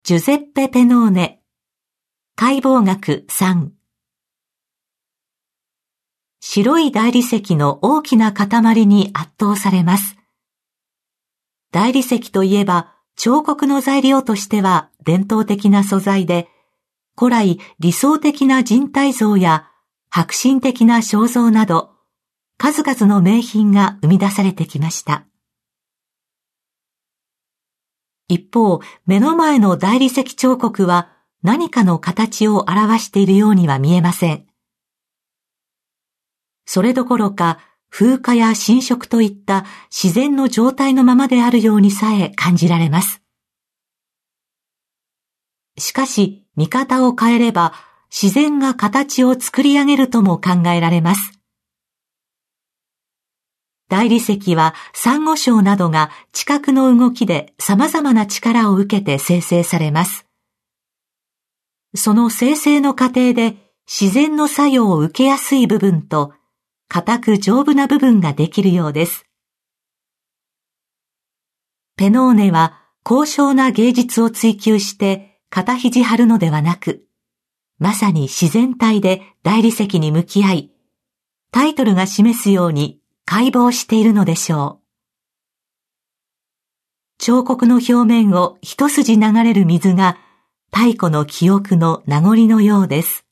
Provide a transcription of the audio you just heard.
ジュゼッペ・ペノーネ、解剖学3。白い大理石の大きな塊に圧倒されます。大理石といえば彫刻の材料としては伝統的な素材で、古来理想的な人体像や迫真的な肖像など、数々の名品が生み出されてきました。一方、目の前の大理石彫刻は何かの形を表しているようには見えません。それどころか、風化や侵食といった自然の状態のままであるようにさえ感じられます。しかし、見方を変えれば、自然が形を作り上げるとも考えられます。大理石はサンゴ礁などが地殻の動きで様々な力を受けて生成されます。その生成の過程で自然の作用を受けやすい部分と硬く丈夫な部分ができるようです。ペノーネは高尚な芸術を追求して肩肘張るのではなく、まさに自然体で大理石に向き合い、タイトルが示すように解剖しているのでしょう。彫刻の表面を一筋流れる水が太古の記憶の名残のようです。